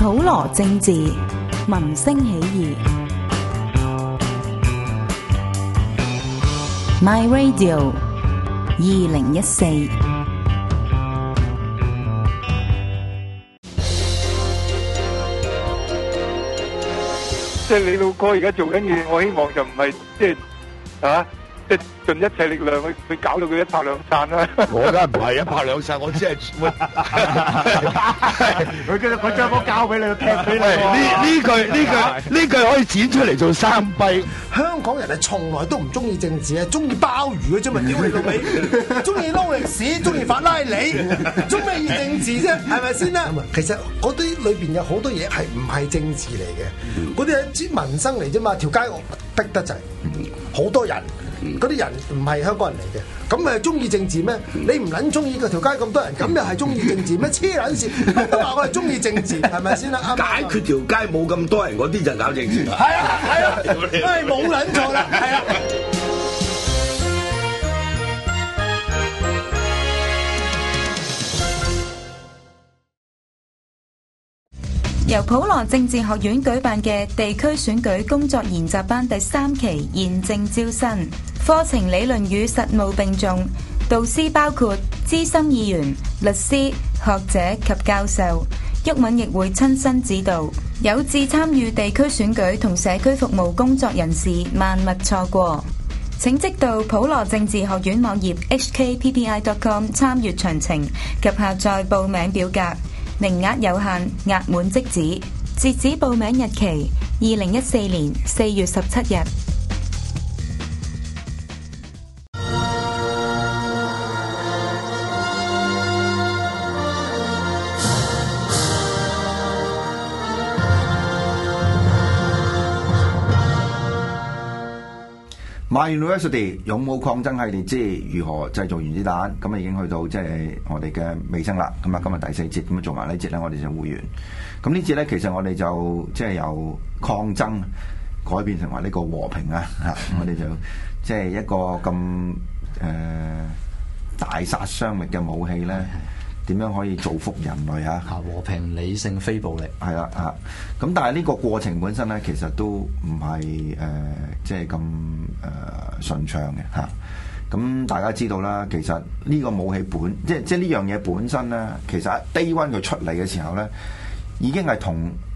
普羅政治，民聲起義。My Radio 2014。 即係你老哥而家做緊嘢，我希望就唔係即係盡一切力量去搞到佢一拍兩散啦。 我梗係唔係一拍兩散，我只係佢將波交俾你，踢俾你。 呢句可以剪出嚟做三弊。 香港人係從來都唔中意政治啊，中意鮑魚嘅啫嘛，屌你老味，中意撈歷史，中意法拉利，中咩意政治啫？係咪先啦？其實嗰啲裏邊有好多嘢係唔係政治嚟嘅，嗰啲係啲民生嚟啫嘛。條街逼得滯，好多人。嗰啲人唔係香港人嚟嘅，咁咪中意政治咩？你唔撚中意嗰條街咁多人，咁又係中意政治咩？黐撚線，都話我係中意政治，係咪先啦？ 解決條街冇咁多人嗰啲就搞政治。 係啊，冇撚錯啦，係啊。 由普羅政治學院舉辦嘅地區選舉工作研習班第3期現正招生，課程理論與實務並重，導師包括資深議員、律師、學者及教授。毓民亦會親身指導，有志參與地區選舉同社區服務工作人士萬勿錯過。請即到普羅政治學院網頁 hkppi.com 參閱詳情及下載報名表格。名額有限，額滿即止。截止報名日期：2014年4月17日。 My University 勇武抗爭系列之如何製造原子彈，咁啊已經去到即係我哋嘅尾聲啦。咁啊今日第4節，咁啊做埋呢節咧，我哋就會完。咁呢節咧，其實我哋就即係由抗爭改變成為呢個和平啊！嚇，我哋就即係一個咁大殺傷力嘅武器咧，點樣可以造福人類啊？ 和平、理性、非暴力。 係啦嚇，咁但係呢個過程本身咧，其實都唔係即係咁順暢嘅嚇。咁大家知道啦，其實呢個武器即係呢樣嘢本身咧，其實 Day One 佢出嚟嘅時候咧，已經係同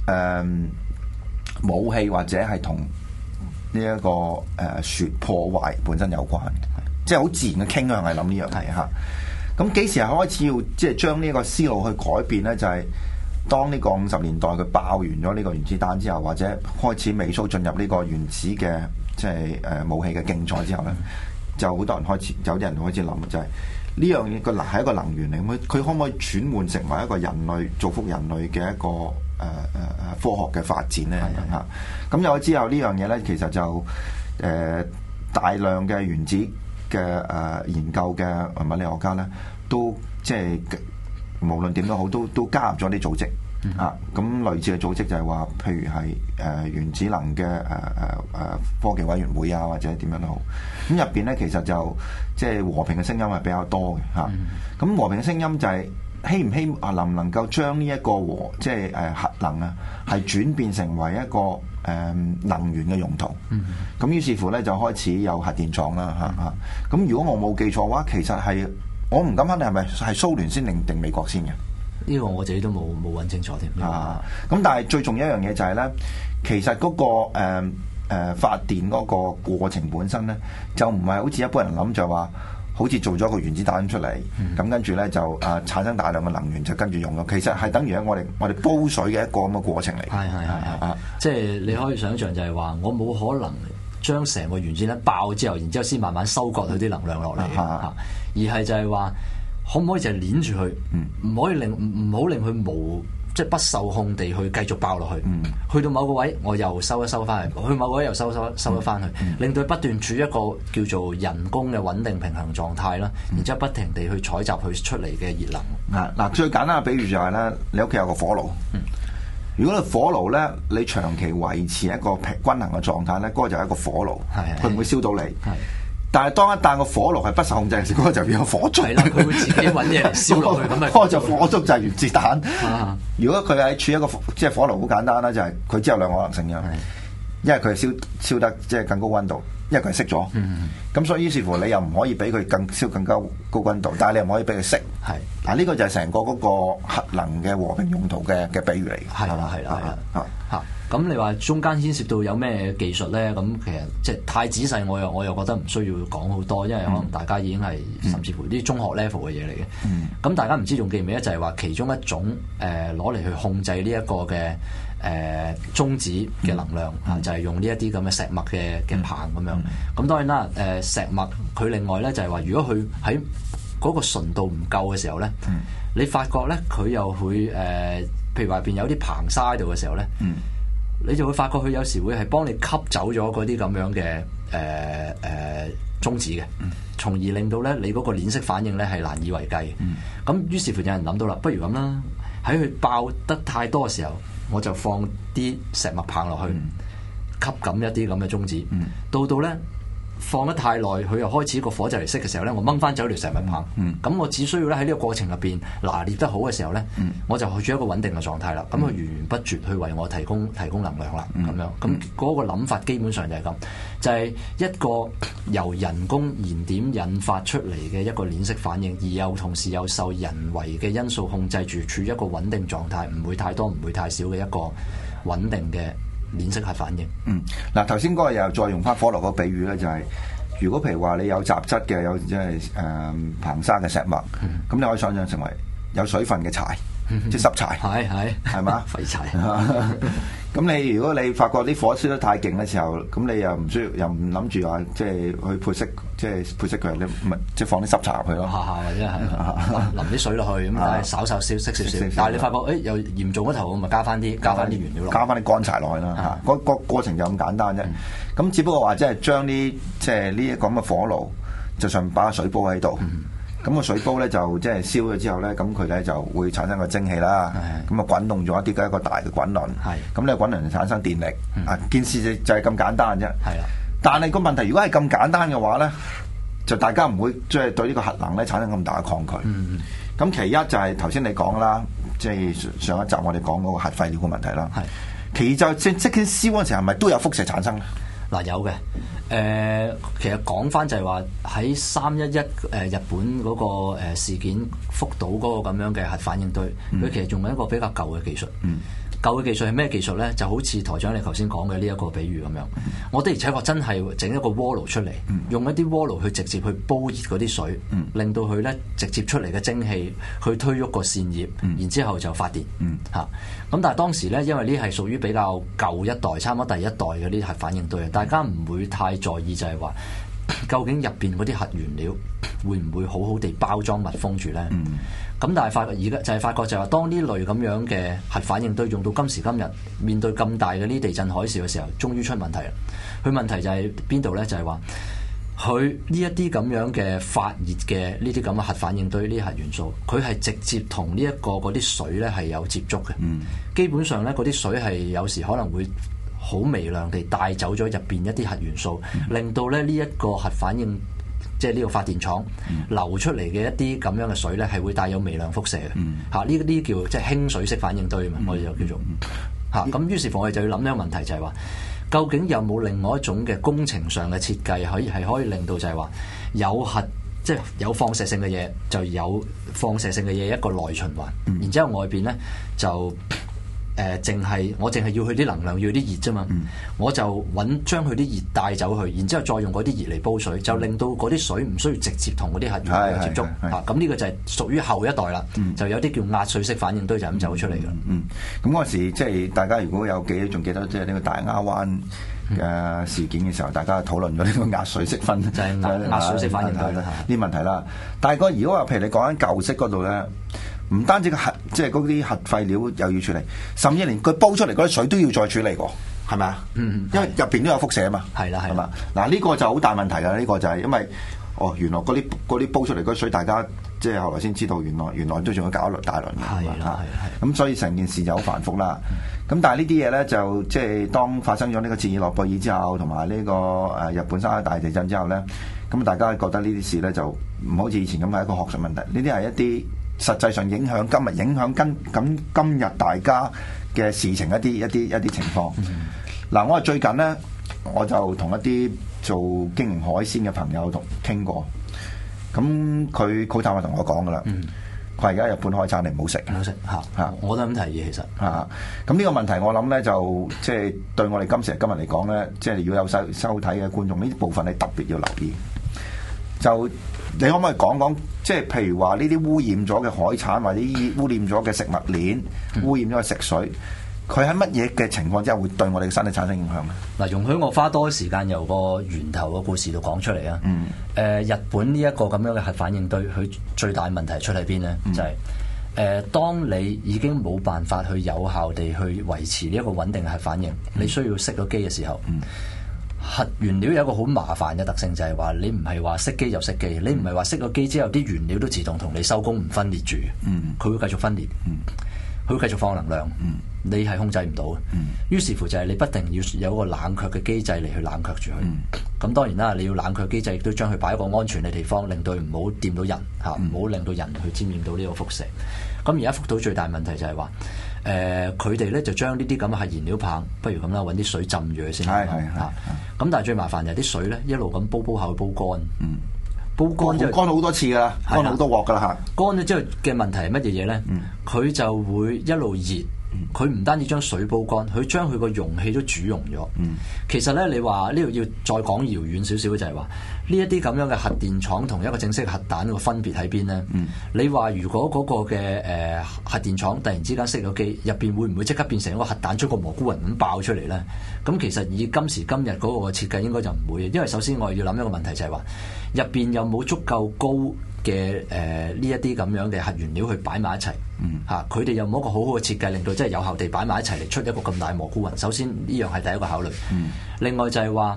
武器或者係同呢一個破壞本身有關嘅，即係好自然嘅傾向係諗呢樣嘢嚇。咁幾時係開始要即係將呢個思路去改變咧？就係當呢個50年代佢爆完咗呢個原子彈之後，或者開始美蘇進入呢個原子嘅即係武器嘅競賽之後咧，就好多人開始有啲人開始諗，就係呢樣嘢個係一個能源嚟，咁佢可唔可以轉換成為一個人類造福人類嘅一個科學嘅發展咧？嚇，咁有咗之後呢樣嘢咧，其實就大量嘅原子嘅研究嘅物理學家咧，都即係無論點都好，都加入咗啲組織啊。咁類似嘅組織就係話，譬如係原子能嘅科技委員會啊，或者點樣都好。咁入邊咧，其實就即係和平嘅聲音係比較多嘅嚇。咁和平嘅聲音就係能唔能夠將呢一個即係核能啊，係轉變成為一個能源嘅用途。咁於是乎咧，就開始有核電廠啦嚇。咁如果我冇記錯嘅話，其實係我唔敢肯定係咪係蘇聯先定美國先嘅？ 呢個我自己都冇揾清楚添。 咁但係最重要一樣嘢就係咧，其實嗰個發電嗰個過程本身咧，就唔係好似一般人諗就話，好似做咗個原子彈出嚟，咁跟住咧就產生大量嘅能源就跟住用咯。其實係等於我哋煲水嘅一個咁嘅過程嚟。 係，即係你可以想象就係話，我冇可能將成個原子彈爆之後，然之後先慢慢收割佢啲能量落嚟，而係就係話，可唔可以就係捏住佢，唔好令佢即係不受控地去繼續爆落去，去到某個位我又收一收翻去，去某個位又收一翻去，令到佢不斷處於一個叫做人工嘅穩定平衡狀態啦，然之後不停地去採集佢出嚟嘅熱能。 嗱，最簡單嘅比喻就係咧，你屋企有個火爐，如果個火爐咧，你長期維持一個均衡嘅狀態咧，嗰個就係一個火爐，佢唔會燒到你。 但係當一旦個火爐係不受控制嘅時候，嗰個就變咗火燭。 係啦，佢會自己揾嘢嚟燒落去，咁咪嗰個就火燭就係原子彈。如果佢係處一個即係火爐，好簡單啦，就係佢只有兩個可能性嘅，因為佢係燒得即係更高溫度，因為佢係熄咗。咁所以於是乎你又唔可以俾佢燒更高溫度，但係你又唔可以俾佢熄。係嗱，呢個就係成個嗰個核能嘅和平用途嘅比喻嚟嘅。 係啦，係啦，嚇。咁你話中間牽涉到有咩技術咧？咁其實即係太仔細，我又覺得唔需要講好多，因為可能大家已經係甚至乎啲中學 level 嘅嘢嚟嘅。咁大家唔知仲記唔記得就係話其中一種攞嚟去控制呢一個嘅中子嘅能量就係用呢一啲咁嘅石墨嘅棒咁樣。咁當然啦，石墨佢另外咧就係話，如果佢喺嗰個純度唔夠嘅時候咧，你發覺咧佢又會譬如話入邊有啲硼砂喺度嘅時候咧。你就會發覺佢有時會係幫你吸走咗嗰啲咁樣嘅中子嘅，從而令到咧你嗰個鏈式反應咧係難以為繼。咁於是乎有人諗到啦，不如咁啦，喺佢爆得太多嘅時候，我就放啲石墨棒落去，吸緊一啲咁嘅中子，到咧。放得太耐，佢又開始個火就嚟熄嘅時候咧，我掹翻走條石墨棒。咁我只需要咧喺呢個過程入邊拿捏得好嘅時候咧，我就去咗一個穩定嘅狀態啦。咁佢源源不絕去為我提供能量啦。咁樣咁嗰個諗法基本上就係咁，就係一個由人工燃點引發出嚟嘅一個鏈式反應，而又同時又受人為嘅因素控制住，處於一個穩定狀態，唔會太多，唔會太少嘅一個穩定嘅鏈式核反應。 嗱頭先嗰個又再用翻火爐個比喻咧，就係、如果譬如話你有雜質嘅，有即係硼砂嘅石墨，咁你可以想象成為有水分嘅柴，即係濕柴，係嘛？ 廢柴。 咁你如果你發覺啲火燒得太勁嘅時候，咁你又唔需要，又唔諗住話即係去配熄佢，你咪即係放啲濕柴入去咯， 或者係淋啲水落去，咁但係稍稍熄少少。但係你發覺又嚴重嗰頭，咪加翻啲原料落， 加翻啲乾柴落去啦。個過程就咁簡單啫。咁只不過話即係將啲即係呢一個咁嘅火爐，就上面擺個水煲喺度。咁個水煲咧就即係燒咗之後咧，咁佢咧就會產生個蒸氣啦。咁啊滾動咗一啲嘅一個大嘅滾輪。咁呢個滾輪就產生電力。件事就係咁簡單啫。但係個問題，如果係咁簡單嘅話咧，就大家唔會即係對呢個核能咧產生咁大嘅抗拒。咁其一就係頭先你講啦，即係上一集我哋講嗰個核廢料嘅問題啦。其二就即係燒嗰陣時係咪都有輻射產生咧？ 嗱有嘅，其實講翻就係話喺311日本嗰個事件福島嗰個咁樣嘅核反應堆，佢其實用緊一個比較舊嘅技術。舊嘅技術係咩技術咧？就好似台長你頭先講嘅呢一個比喻咁樣。我的而且確真係整一個鍋爐出嚟，用一啲鍋爐去直接去煲熱嗰啲水，令到佢咧直接出嚟嘅蒸氣去推喐個扇葉，然之後就發電。咁但係當時咧，因為呢係屬於比較舊一代，差唔多第一代嘅呢啲核反應堆，大家唔會太在意就係話，究竟入邊嗰啲核原料會唔會好好地包裝密封住咧？咁但係而家就係發覺就係話，當呢類咁樣嘅核反應堆用到今時今日，面對咁大嘅呢地震海嘯嘅時候，終於出問題啦。佢問題就係邊度咧？就係話佢呢一啲咁樣嘅發熱嘅呢啲咁嘅核反應堆呢啲核元素，佢係直接同呢一個嗰啲水咧係有接觸嘅。基本上咧，嗰啲水係有時可能會好微量地帶走咗入邊一啲核元素，令到咧呢一個核反應，即係呢個發電廠流出嚟嘅一啲咁樣嘅水咧，係會帶有微量輻射嘅。呢啲叫即係輕水式反應堆嘛，我哋就叫做咁。於是乎我哋就要諗一個問題，就係話究竟有冇另外一種嘅工程上嘅設計，可以令到就係話有核，即係有放射性嘅嘢，就有放射性嘅嘢一個內循環，然之後外邊咧就我淨係要佢啲能量，要啲熱啫嘛，我就將佢啲熱帶走去，然之後再用嗰啲熱嚟煲水，就令到嗰啲水唔需要直接同嗰啲核原料接觸。咁呢個就係屬於後一代啦，就有啲叫壓水式反應堆就咁走出嚟㗎。 咁嗰陣時即係大家如果有仲記得即係呢個大亞灣嘅事件嘅時候，大家討論咗呢個壓水式反應，就係壓水式反應堆呢啲問題啦。但係如果話譬如你講緊舊式嗰度咧，唔單止即係嗰啲核廢料又要處理，甚至連佢煲出嚟嗰啲水都要再處理過。 係咪啊？因為入邊都有輻射啊嘛。 係啦， 係嘛？嗱呢個就好大問題㗎，呢個就係因為原來嗰啲煲出嚟嗰水，大家即係後來先知道原來都仲要搞一輪大輪嘅。係啦，咁所以成件事就好繁複啦。咁但係呢啲嘢咧就即係當發生咗呢個切爾諾貝爾之後，同埋呢個日本山大地震之後咧，咁大家覺得呢啲事咧就唔好似以前咁係一個學術問題，呢啲係一啲實際上影響今日大家嘅事情一啲情況。嗱，我係最近咧，我就同一啲做經營海鮮嘅朋友傾過，咁佢好坦白同我講噶啦。佢而家日本海產你唔好食， 唔好食嚇，我都咁提議其實嚇。咁呢個問題我諗咧就即係對我哋今日嚟講咧，即係如果有收睇嘅觀眾，呢部分你特別要留意。就你可唔可以講講，即係譬如話呢啲污染咗嘅海產或者污染咗嘅食物鏈、污染咗嘅食水，佢喺乜嘢嘅情況之下會對我哋嘅身體產生影響咧？ 嗱，容許我花多時間由個源頭個故事度講出嚟啊！日本呢一個咁樣嘅核反應堆，佢最大問題出喺邊咧？就係當你已經冇辦法去有效地去維持呢一個穩定嘅核反應，你需要熄咗機嘅時候，核原料有一個好麻煩嘅特性，就係話你唔係話熄機就熄機，你唔係話熄咗機之後啲原料都自動同你收工唔分裂住，佢會繼續分裂，佢會繼續放能量。你係控制唔到嘅，於是乎就係你不定要有一個冷卻嘅機制嚟去冷卻住佢。咁當然啦，你要冷卻機制亦都將佢擺喺一個安全嘅地方，令到佢唔好掂到人嚇，唔好令到人去沾染到呢個輻射。咁而家福島最大問題就係話，佢哋咧就將呢啲咁嘅核燃料棒，不如咁啦，揾啲水浸住佢先。咁但係最麻煩就係啲水咧一路咁煲下去煲乾。煲乾就乾好多次㗎啦，乾好多鑊㗎啦嚇。 乾咗之後嘅問題係乜嘢嘢咧？佢就會一路熱。佢唔單止將水煲乾，佢將佢個容器都煮溶咗。其實咧，你話呢度要再講遙遠少少嘅就係話，呢一啲咁樣嘅核電廠同一個正式核彈個分別喺邊咧？你話如果嗰個嘅核電廠突然之間熄咗機，入邊會唔會即刻變成一個核彈出個蘑菇雲咁爆出嚟咧？咁其實以今時今日嗰個設計應該就唔會，因為首先我哋要諗一個問題就係話，入邊有冇足夠高嘅呢一啲咁樣嘅核原料去擺埋一齊？佢哋有冇一個好好嘅設計，令到即係有效地擺埋一齊嚟出一個咁大嘅蘑菇雲？首先呢樣係第一個考慮。另外就係話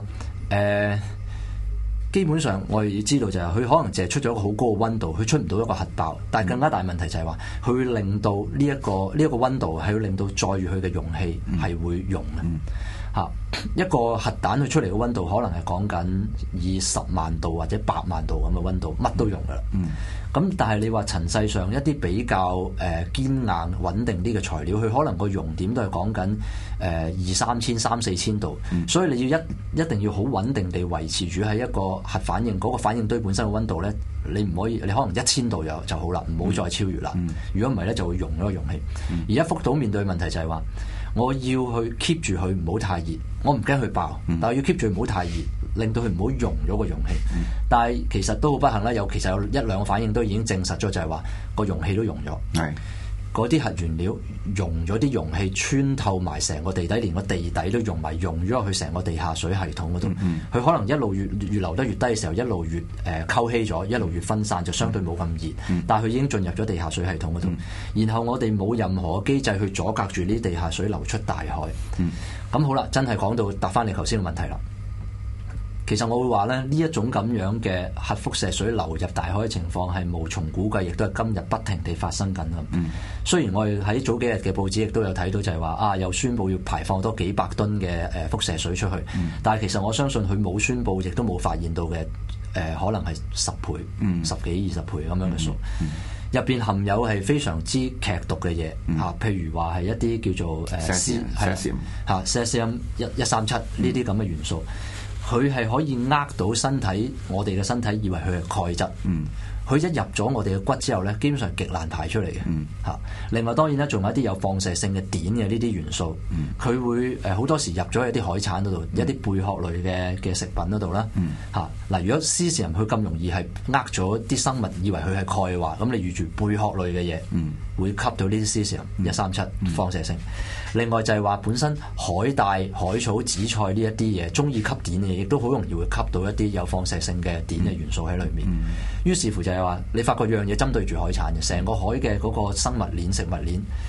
基本上我哋要知道就係佢可能淨係出咗一個好高嘅溫度，佢出唔到一個核爆。但係更加大問題就係話，佢會令到呢一個溫度係會令到載住佢嘅容器係會溶嘅。一個核彈佢出嚟嘅溫度可能係講緊以10萬度或者8萬度咁嘅溫度，乜都溶噶啦。咁但係你話塵世上一啲比較堅硬穩定啲嘅材料，佢可能個熔點都係講緊2-3千、3-4千度。所以你要一定要好穩定地維持住喺一個核反應嗰個反應堆本身嘅溫度咧，你唔可以，你可能1000度就好啦，唔好再超越啦。如果唔係咧，就會溶咗個容器。而家福島面對嘅問題就係話，我要去 keep 住佢唔好太熱，我唔驚佢爆，但係要 keep 住唔好太熱，令到佢唔好溶咗個容器。但係其實都好不幸啦，其實有1-2個反應都已經證實咗，就係話個容器都溶咗。嗰啲核原料溶咗啲容器，穿透埋成個地底，連個地底都溶埋，溶咗入去成個地下水系統嗰度。佢可能一路越流得越低嘅時候，一路越溝稀咗，一路越分散，就相對冇咁熱。但係佢已經進入咗地下水系統嗰度。然後我哋冇任何機制去阻隔住呢啲地下水流出大海。咁好啦，真係講到答翻你頭先嘅問題啦。其實我會話咧，呢一種咁樣嘅核輻射水流入大海嘅情況係無從估計，亦都係今日不停地發生緊咁。雖然我哋喺早幾日嘅報紙亦都有睇到，就係話又宣布要排放多幾百噸嘅輻射水出去，但係其實我相信佢冇宣布，亦都冇發現到嘅可能係10倍、10幾、20倍咁樣嘅數。入邊含有係非常之劇毒嘅嘢譬如話係一啲叫做cesium-137呢啲咁嘅元素。佢係可以到身體，我哋嘅身體以為佢係鈣質。佢一入咗我哋嘅骨之後咧，基本上極難排出嚟嘅。另外當然啦，仲有一啲有放射性嘅碘嘅呢啲元素，佢會好多時入咗喺啲海產嗰度，一啲貝殼類嘅食品嗰度啦。嗱，如果cesium佢咁容易係咗啲生物以為佢係鈣嘅話，咁你預住貝殼類嘅嘢會吸到呢啲cesium-137放射性。另外就係話本身海帶、海草、紫菜呢一啲嘢，中意吸碘嘅嘢，亦都好容易會吸到一啲有放射性嘅碘嘅元素喺裏面。於是乎就係話，你發覺樣嘢針對住海產嘅，成個海嘅嗰個生物鏈、食物鏈，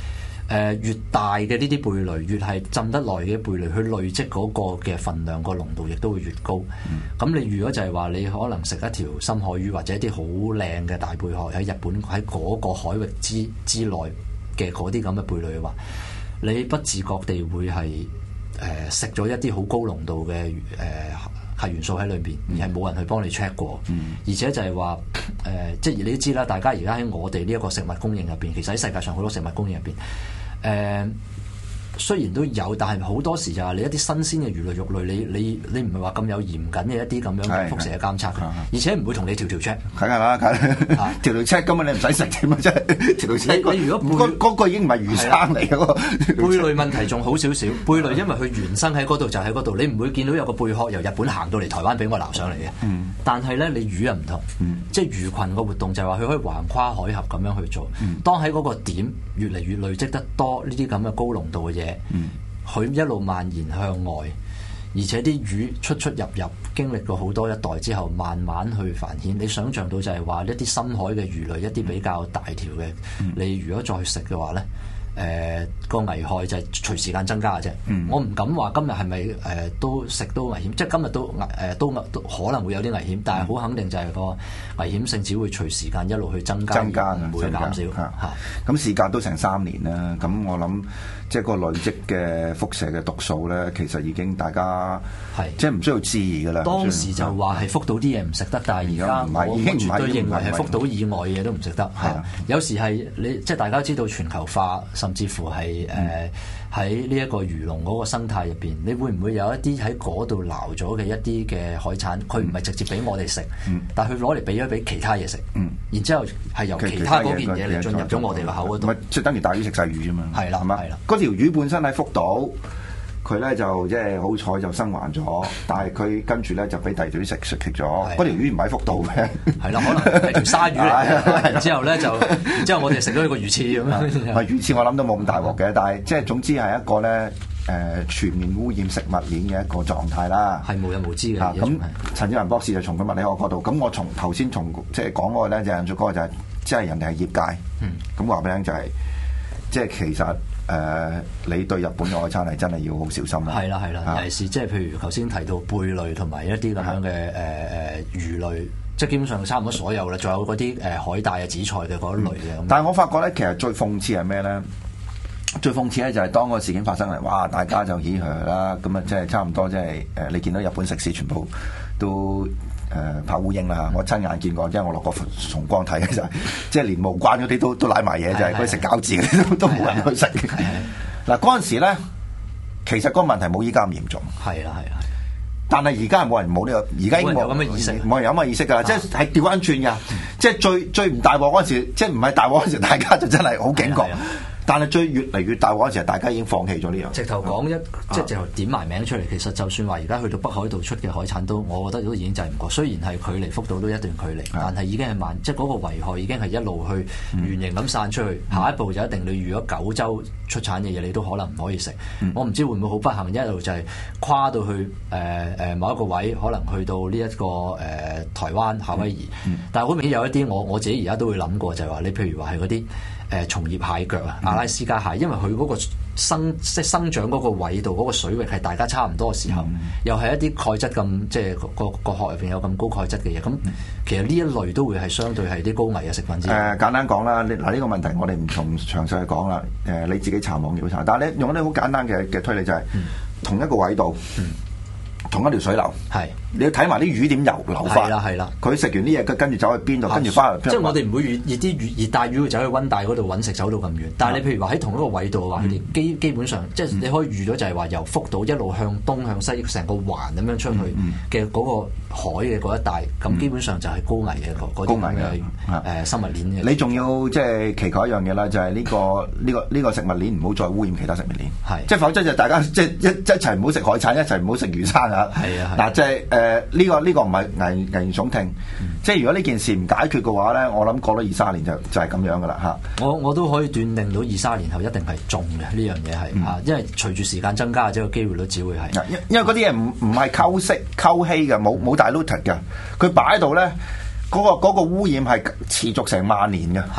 越大嘅呢啲貝類，越係浸得耐嘅貝類，去累積嗰個嘅份量個濃度亦都會越高。咁你如果就係話你可能食一條深海魚或者一啲好靚嘅大貝殼喺日本喺嗰個海域之內嘅嗰啲咁嘅貝類嘅話，你不自覺地會係食咗一啲好高濃度嘅核元素喺裏邊，而係冇人去幫你 check 過。而且就係話即係你都知啦，大家而家喺我哋呢一個食物供應入邊，其實喺世界上好多食物供應入邊，雖然都有，但係好多時就係你一啲新鮮嘅魚類肉類，你唔係話咁有嚴謹嘅一啲咁樣嘅輻射嘅監測，而且唔會同你條 check。 梗係啦，條 check 根本你唔使食添啊！真係條 check。 你如果嗰個已經唔係魚生嚟嘅喎。 貝類問題仲好少少，貝類因為佢原生喺嗰度就喺嗰度，你唔會見到有個貝殼由日本行到嚟台灣俾我撈上嚟嘅。但係咧，你魚又唔同，即係魚群個活動就係話佢可以橫跨海峽咁樣去做。當喺嗰個點越嚟越累積得多呢啲咁嘅高濃度嘅嘢。佢一路蔓延向外，而且啲魚出入經歷過好多一代之後，慢慢去繁衍。你想象到就係話一啲深海嘅魚類，一啲比較大條嘅，你如果再食嘅話咧，個危害就係隨時間增加嘅啫。我唔敢話今日係咪都食都危險，即係今日都可能會有啲危險，但係好肯定就係個危險性只會隨時間一路去增加，唔會減少。 咁時間都成3年啦，咁我諗即係個累積嘅輻射嘅毒素咧，其實已經大家即係唔需要置疑㗎啦。 當時就話係福島啲嘢唔食得，但係而家我絕對認為係福島以外嘅嘢都唔食得。有時係你即係大家知道全球化，甚至乎係喺呢一個魚籠嗰個生態入邊，你會唔會有一啲喺嗰度撈咗嘅一啲嘅海產，佢唔係直接俾我哋食，但係佢攞嚟俾咗俾其他嘢食，然之後係由其他嗰件嘢嚟進入咗我哋個口嗰度， 即係等於大魚食細魚啫嘛。 係啦，係啦。 嗰條魚本身喺福島，佢咧就即係好彩就生還咗，但係佢跟住咧就俾第二條魚食咗。嗰條魚唔喺福島嘅，係啦，可能係條鯊魚嚟。然之後咧之後我哋食咗一個魚翅咁樣。 唔係魚翅，我諗都冇咁大鑊嘅，但係即係總之係一個咧全面污染食物鏈嘅一個狀態啦。 係無人無知嘅。 咁陳志宏博士就從佢物理學角度，咁我從頭先即係講嗰個咧就引述嗰個就係即係人哋係業界。咁話俾你聽就係即係其實。你對日本嘅海產係真係要好小心啦。 係啦，尤其是即係譬如頭先提到貝類同埋一啲咁樣嘅魚類，即係基本上差唔多所有啦。仲有嗰啲海帶啊、紫菜嘅嗰一類嘅。 但係我發覺咧，其實最諷刺係咩咧？最諷刺咧就係當個事件發生嚟，哇！大家就起鬨啦，咁啊即係差唔多即係你見到日本食肆全部都。拍烏蠅啦！我親眼見過，因為我落過崇光睇嘅就係，即係連無關嗰啲都賴埋嘢，就係佢食餃子嗰啲都冇人去食。嗱嗰陣時咧，其實嗰個問題冇依家咁嚴重。係啦。但係而家係冇人冇呢個，而家已經冇咁嘅意識，冇人有咁嘅意識㗎啦。即係調翻轉㗎，即係最唔大鑊嗰陣時，即係唔係大鑊嗰陣時，大家就真係好警覺。但係越嚟越大嗰陣時，大家已經放棄咗呢樣。直頭講即係直頭點埋名出嚟。其實就算話而家去到北海道出嘅海產都，我覺得都已經制唔過。雖然係距離福島都一段距離，但係已經係慢，即係嗰個危害已經係一路去圓形咁散出去。下一步就一定你如果九州出產嘅嘢，你都可能唔可以食。我唔知會唔會好不幸，一路就係跨到去某一個位，可能去到呢一個台灣夏威夷。但係好明顯有一啲我自己而家都會諗過，就係話你譬如話係嗰啲。松葉蟹腳啊，阿拉斯加蟹，因為佢嗰個生長嗰個緯度嗰個水域係大家差唔多嘅時候，又係一啲鈣質咁，即係個殼入邊有咁高鈣質嘅嘢，咁其實呢一類都會係相對係啲高危嘅食品之一。簡單講啦，嗱呢個問題我哋唔從詳細去講啦，你自己查網頁查，但係你用一啲好簡單嘅推理就係同一個緯度。同一條水流，你要睇埋啲魚點流法。係啦，佢食完啲嘢，佢跟住走去邊度，跟住翻嚟。即係我哋唔會熱帶魚會走去溫帶嗰度揾食，走到咁遠。但係你譬如話喺同一個緯度嘅話，佢哋基本上即係你可以預到就係話由福島一路向東向西成個環咁樣出去嘅嗰個海嘅嗰一帶，咁基本上就係高危嘅嗰啲咁嘅生物鏈嘅。你仲要即係祈求一樣嘢啦，就係呢個食物鏈唔好再污染其他食物鏈。即係否則就大家即係一齊唔好食海產，一齊唔好食魚生啊！嗱，即係呢個唔係危言聳聽，即係如果呢件事唔解決嘅話咧，我諗過咗2-3年就係咁樣噶啦嚇。我都可以斷定到2-3年後一定係中嘅呢樣嘢係嚇，因為隨住時間增加，即係個機會率只會係。因為嗰啲嘢唔係溝稀嘅，冇diluted嘅，佢擺喺度咧，嗰個污染係持續成萬年嘅。係啦。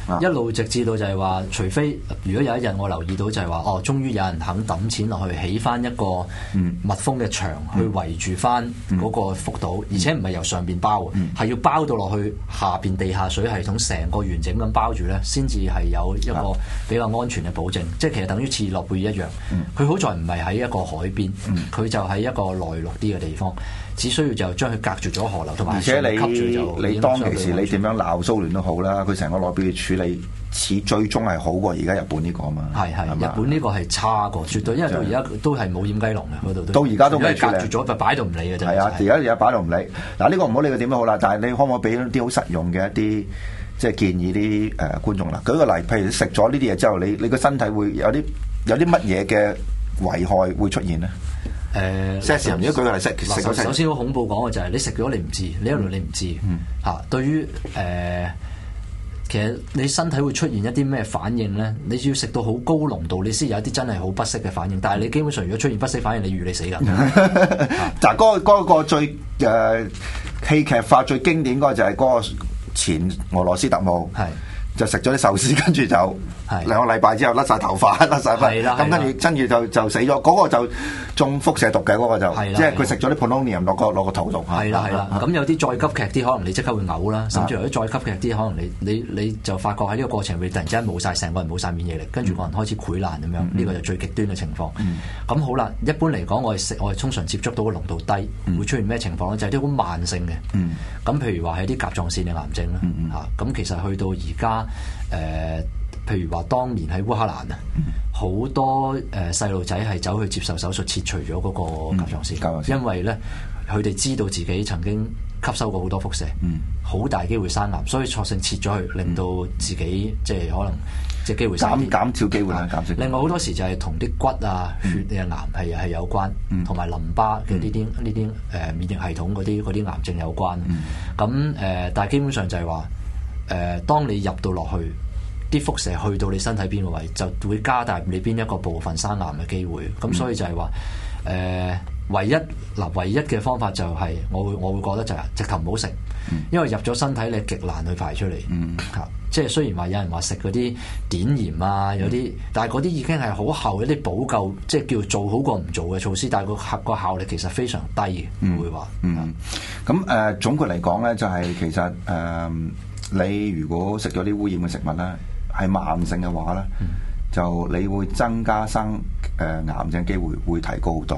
一路直至到就係話，除非如果有一日我留意到就係話，哦，終於有人肯抌錢落去起翻一個密封嘅牆去圍住翻嗰個福島，而且唔係由上邊包，係要包到落去下邊地下水系統成個完整咁包住咧，先至係有一個比較安全嘅保證。即係其實等於切爾諾貝爾一樣，佢好在唔係喺一個海邊，佢就喺一個內陸啲嘅地方。只需要就將佢隔住咗河流，同埋而且你當其時你點樣鬧蘇聯都好啦，佢成個內部嘅處理似最終係好過而家日本呢個啊嘛。係日本呢個係差過絕對，因為到而家都係冇掩雞籠嘅嗰度。 到而家都未處理， 隔住咗就擺到唔理嘅啫。 係啊，而家擺到唔理。嗱，呢個唔好理佢點都好啦，但係你可唔可以俾啲好實用嘅一啲即係建議啲觀眾啦？舉個例，譬如食咗呢啲嘢之後，你個身體會有啲乜嘢嘅危害會出現呢？如果舉個例食咗首先好恐怖講嘅就係你食咗你唔知，你一路你唔知嚇。對於其實你身體會出現一啲咩反應咧？你要食到好高濃度，你先有一啲真係好不適嘅反應。但係你基本上如果出現不適反應，你預你死㗎。 嗱，嗰個最戲劇化最經典嗰個就係嗰個前俄羅斯特務。就食咗啲壽司，跟住就2個禮拜之後甩晒頭髮、甩晒髮，咁跟住就死咗。嗰個就中輻射毒嘅，嗰個就即係佢食咗啲 polonium 落個肚度。係啦， 咁有啲再急劇啲，可能你即刻會嘔啦，甚至有啲再急劇啲，可能你就發覺喺呢個過程會突然之間冇晒成個人冇晒免疫力，跟住個人開始潰爛咁樣，呢個就最極端嘅情況。咁好啦，一般嚟講，我哋通常接觸到嘅濃度低，會出現咩情況咧？就係啲好慢性嘅。咁譬如話係啲甲狀腺嘅癌症啦，咁其實去到而家。譬如話當年喺烏克蘭啊，好多細路仔係走去接受手術切除咗嗰個甲狀腺，因為咧佢哋知道自己曾經吸收過好多輻射，好大機會生癌，所以索性切咗佢，令到自己即係可能即係機會減少機會啦。 另外好多時就係同啲骨啊、血嘅癌係有關，同埋淋巴嘅呢啲免疫系統嗰啲癌症有關。咁但係基本上就係話。當你入到落去，啲輻射去到你身體邊個位，就會加大你邊一個部分生癌嘅機會。咁所以就係話，唯一嘅方法就係、我會覺得就係直頭唔好食，因為入咗身體你極難去排出嚟。即係雖然話有人話食嗰啲碘鹽啊，有啲，但係嗰啲已經係好後一啲補救，即係叫做好過唔做嘅措施，但係個效力其實非常低嘅，會話。 咁總括嚟講咧，就係其實你如果食咗啲污染嘅食物咧，係慢性嘅話咧，就你會增加生癌症機會會提高好多。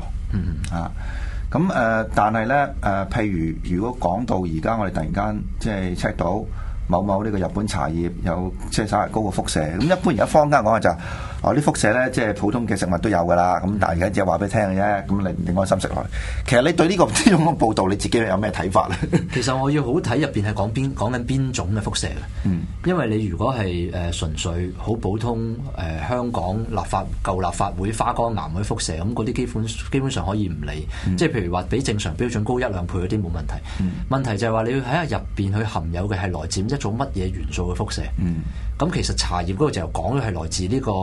咁但係咧譬如果講到而家我哋突然間即係 check 到某呢個日本茶葉有即係稍為高嘅輻射，咁一般而家坊間講嘅就啲輻射咧，即係普通嘅食物都有噶啦。咁但係而家只係話俾你聽嘅啫，咁你安心食落去。其實你對呢種嘅報導，你自己有咩睇法咧？ 其實我要好睇入邊係講緊邊種嘅輻射嘅。因為你如果係純粹好普通香港舊立法會花崗岩嗰啲輻射，咁嗰啲基本上可以唔理。即係譬如話比正常標準高1-2倍嗰啲冇問題。問題就係話你要睇下入邊佢含有嘅係來自一種乜嘢元素嘅輻射。咁其實茶葉嗰度就講咗係來自呢個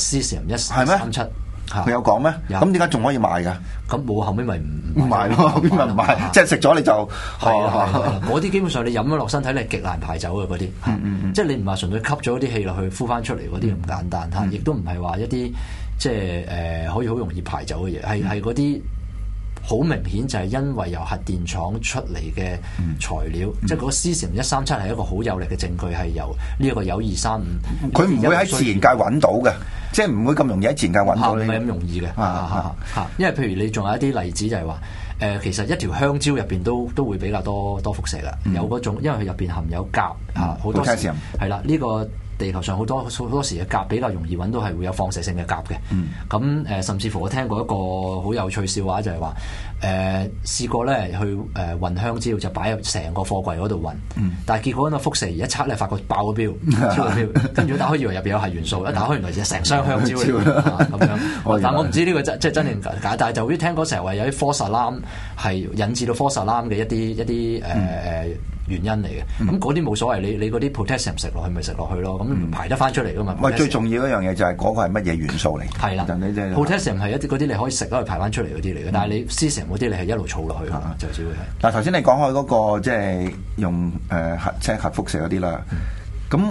Cesium-137。 佢有講咩？咁點解仲可以賣㗎？ 咁冇後尾咪唔賣咯，後尾咪唔賣，即係食咗你就係嗰啲基本上你飲咗落身體，你係極難排走嘅嗰啲。即係你唔係純粹吸咗啲氣落去呼翻出嚟嗰啲咁簡單嚇，亦都唔係話一啲即係可以好容易排走嘅嘢，係嗰啲。好明顯就係因為由核電廠出嚟嘅材料，即係嗰個 Cesium-137係一個好有力嘅證據，係由呢一個鈾235。 佢唔會喺自然界揾到嘅，即係唔會咁容易喺自然界揾到。 唔係咁容易嘅。因為譬如你仲有一啲例子就係話，其實一條香蕉入邊都會比較多輻射㗎，有嗰種，因為佢入邊含有鉀好多時係啦呢個。地球上好多時嘅鉀比較容易揾到係會有放射性嘅鉀嘅，咁甚至乎我聽過一個好有趣笑話就係話，試過咧去運香蕉就擺入成個貨櫃嗰度運，但係結果嗰個輻射一測咧發覺爆咗標，超標，跟住打開以為入邊有核元素，一打開原來就成箱香蕉嚟咁樣。但我唔知呢個即係真定假，但係就好似聽講成日話有啲科薩蘭係引致到科薩蘭嘅一啲原因嚟嘅，咁嗰啲冇所謂，你嗰啲 potassium 食落去咪食落去咯，咁排得翻出嚟噶嘛。 最重要一樣嘢就係嗰個係乜嘢元素嚟？係啦 ，potassium 係一啲嗰啲你可以食咗去排翻出嚟嗰啲嚟嘅，但係你 Cesium 嗰啲你係一路儲落去就只會係。 嗱，頭先你講開嗰個即係用核輻射嗰啲啦，咁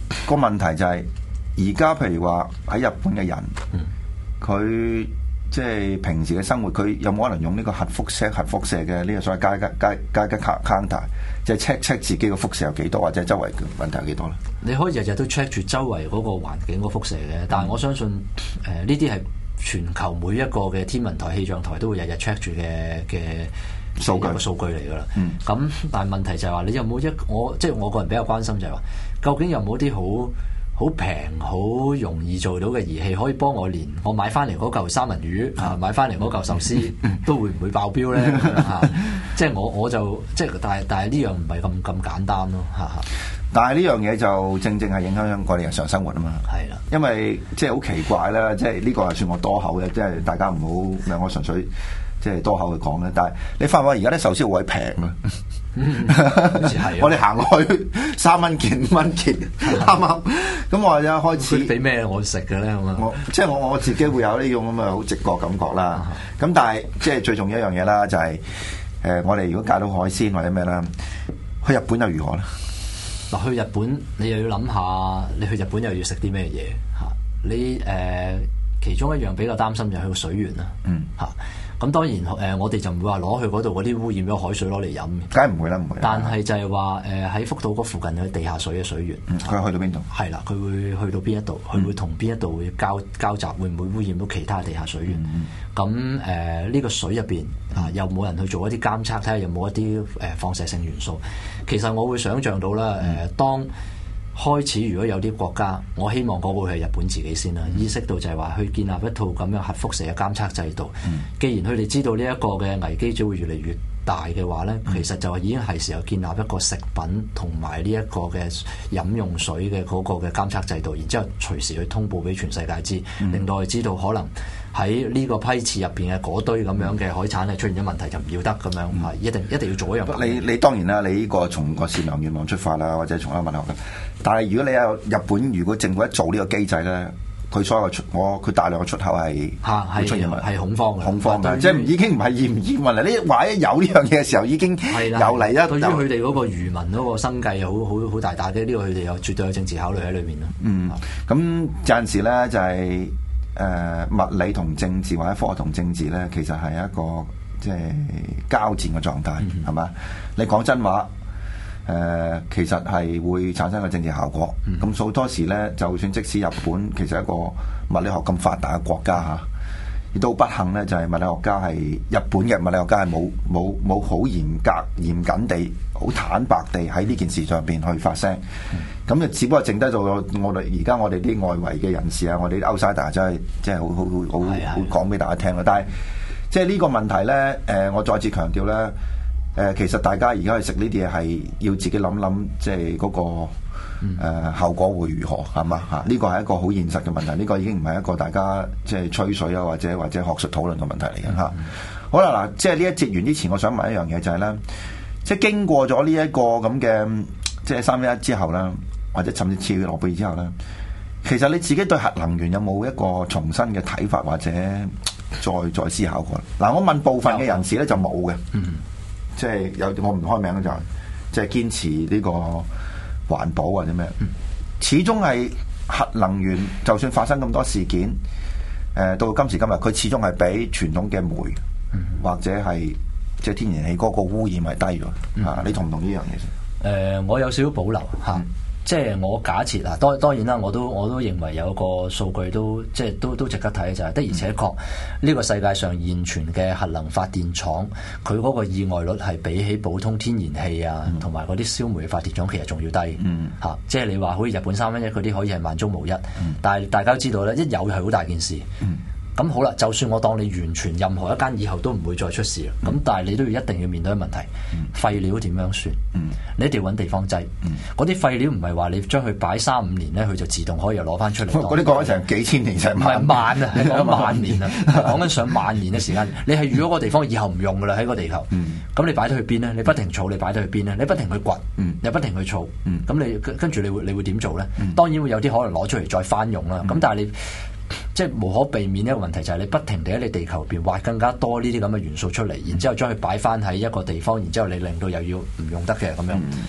個問題就係而家譬如話喺日本嘅人，佢即係平時嘅生活，佢有冇可能用呢個核輻射嘅呢個所謂街 counter， 即係 check 自己嘅輻射有幾多，或者周圍嘅問題有幾多咧？ 你可以日日都 check 住周圍嗰個環境個輻射嘅，但係我相信呢啲係全球每一個嘅天文台、氣象台都會日日 check 住嘅數據嚟㗎啦。咁但係問題就係話，你有冇我個人比較關心就係話，究竟有冇啲好平、好容易做到嘅儀器，可以幫我連我買翻嚟嗰嚿三文魚啊，買翻嚟嗰嚿壽司都會唔會爆標咧？即係我就即係，但係呢樣唔係咁簡單咯嚇。 但係呢樣嘢就正係影響我哋日常生活啊嘛。係啦，因為即係好奇怪啦，即係呢個係算我多口嘅，即係大家唔好，我純粹即係多口去講咧。但係你發覺而家啲壽司好鬼平啊！我哋行落去3蚊件、5蚊件，啱啱？咁我一開始俾咩我食嘅咧？ 即係我自己會有呢種咁嘅好直覺感覺啦。咁但係即係最重要一樣嘢啦，就係我哋如果戒到海鮮或者咩啦，去日本又如何咧？ 嗱，去日本你又要諗下，你去日本又要食啲咩嘢嚇？你其中一樣比較擔心就係去個水源啦，嚇。咁當然我哋就唔會話攞去嗰度嗰啲污染咗海水攞嚟飲， 梗係唔會啦，唔會。但係就係話喺福島嗰附近有地下水嘅水源， 佢去到邊度？ 係啦，佢會去到邊一度？佢會同邊一度會交集？會唔會污染到其他地下水源？咁呢個水入邊又冇人去做一啲監測，睇下有冇一啲放射性元素。其實我會想像到啦，當開始如果有啲國家，我希望嗰個係日本自己先啦，意識到就係話去建立一套咁樣核輻射嘅監測制度。既然佢哋知道呢一個嘅危機只會越嚟越大嘅話呢，其實就已經係時候建立一個食品同埋呢一個嘅飲用水嘅嗰個嘅監測制度，然之後隨時去通報俾全世界知，令到佢知道可能喺呢個批次入邊嘅嗰堆咁樣嘅海產係出現咗問題，就唔要得咁樣，一定要做一樣。 你當然啦，你呢個從個善良願望出發啦，或者從一個文學嘅。但係如果你有日本，如果政府一做呢個機制咧，佢所有佢大量嘅出口係出現係恐慌嘅，即係已經唔係驗唔驗問題。你話一有呢樣嘢嘅時候，已經有嚟一對於佢哋嗰個漁民嗰個生計好大打擊，呢個佢哋有絕對有政治考慮喺裏面咯。 咁有陣時咧就係物理同政治或者科學同政治咧，其實係一個即係交戰嘅狀態，係嘛？你講真話。其實係會產生個政治效果，咁好多時咧，就算即使日本其實係一個物理學咁發達嘅國家嚇，亦都不幸咧，就係物理學家係日本嘅物理學家係冇好嚴謹地、好坦白地喺呢件事上邊去發聲，咁就只不過剩低咗我哋而家我哋啲外圍嘅人士啊，我哋啲 outsider 真係好講俾大家聽咯。但係即係呢個問題咧，我再次強調咧。其實大家而家去食呢啲嘢係要自己諗諗，即係嗰個後果會如何係嘛嚇？呢個係一個好現實嘅問題，呢個已經唔係一個大家即係吹水啊或者學術討論嘅問題嚟嘅嚇。好啦嗱，即係呢一節完之前，我想問一樣嘢就係咧，即係經過咗呢一個咁嘅即係311之後啦，或者甚至切爾諾貝爾之後咧，其實你自己對核能源有冇一個重新嘅睇法或者再思考過？嗱，我問部分嘅人士咧就冇嘅。即係有我唔開名就即係堅持呢個環保或者咩，始終係核能源，就算發生咁多事件，到今時今日，佢始終係比傳統嘅煤或者係即係天然氣嗰個污染係低咗。你同唔同呢樣嘢先？ 我有少少保留嚇。即係我假設啊，當然啦，我都認為有個數據都值得睇，就係的而且確呢個世界上現存嘅核能發電廠，佢嗰個意外率係比起普通天然氣啊同埋嗰啲燒煤嘅發電廠其實仲要低嚇。即係你話好似日本311嗰啲可以係萬中無一，但係大家都知道咧，一有係好大件事。咁好啦，就算我當你完全任何一間以後都唔會再出事啦，咁但係你都要一定要面對嘅問題，廢料點樣算？你一定要揾地方擠。嗰啲廢料唔係話你將佢擺3-5年咧，佢就自動可以又攞翻出嚟。 嗰啲講緊成幾千年，成萬唔係萬啊，係講萬年啊，講緊上萬年嘅時間。你係預咗個地方以後唔用噶啦，喺個地球。咁你擺到去邊咧？你不停儲，你擺到去邊咧？你不停去掘，又不停去儲。咁你跟住你會點做咧？當然會有啲可能攞出嚟再翻用啦。咁但係你即係無可避免一個問題，就係你不停地喺你地球入邊挖更加多呢啲咁嘅元素出嚟，然之後將佢擺翻喺一個地方，然之後你令到又要唔用得嘅咁樣。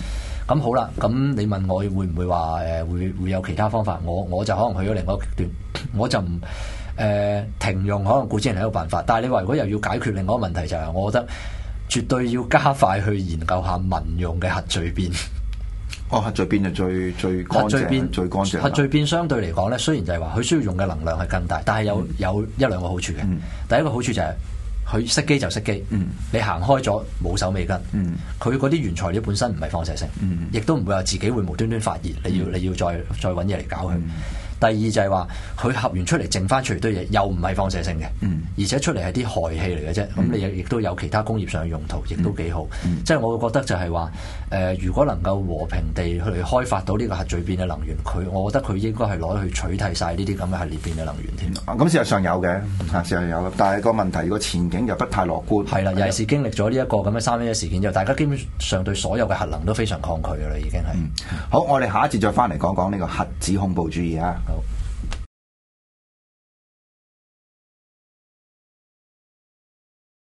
咁好啦，咁你問我會唔會話會有其他方法？我就可能去咗另外一個極端，我就唔停用可能固之然係一個辦法。但係你話如果又要解決另外一個問題，就係我覺得絕對要加快去研究下民用嘅核聚變。 核聚變就最乾淨，最乾淨。 核聚變相對嚟講咧，雖然就係話佢需要用嘅能量係更大，但係有一兩個好處嘅。第一個好處就係佢熄機就熄機，你行開咗冇手尾跟。佢嗰啲原材料本身唔係放射性，亦都唔會話自己會無端端發熱，你要再揾嘢嚟搞佢。第二就係話佢合完出嚟剩翻出嚟堆嘢，又唔係放射性嘅，而且出嚟係啲氦氣嚟嘅啫。咁你亦都有其他工業上嘅用途，亦都幾好。即係我會覺得就係話，如果能夠和平地去開發到呢個核聚變嘅能源，我覺得佢應該係攞去取替晒呢啲咁嘅核裂變嘅能源添。 咁事實上有嘅，事實上有，但係個問題個前景就不太樂觀。 係啦，尤其是經歷咗呢一個咁嘅311事件之後，大家基本上對所有嘅核能都非常抗拒㗎啦，已經係。 好，我哋下一節再翻嚟講講呢個核子恐怖主義啊。